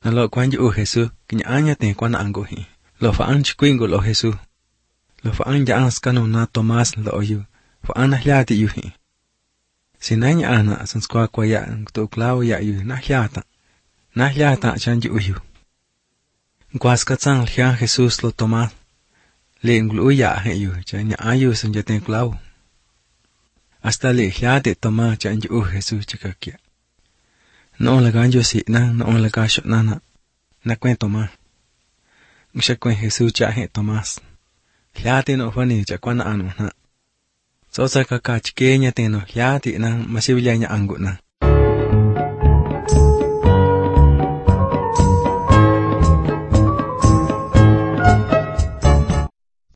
na lo quan yu Jesús que anya te quan ango hi lo fa an chquingo lo Jesús lo fa an ya askano na Tomás lo yu fa an hliati yu hi sinanya ana san skwa kwa ya to klaw ya yu na hliata chan yu kwaska tsang hlia Jesús lo Tomás le nglu ya he yu chan ya ayu san ya te klaw hasta le hliati Tomás chan yu Jesús chikakia no la ganjo si no la gasho na kwen Tomás Msha kwen Jesús cha he Tomás hliati no fani cha kwana anu na so sa ka chikenya te no hliati na masibilya nya angu na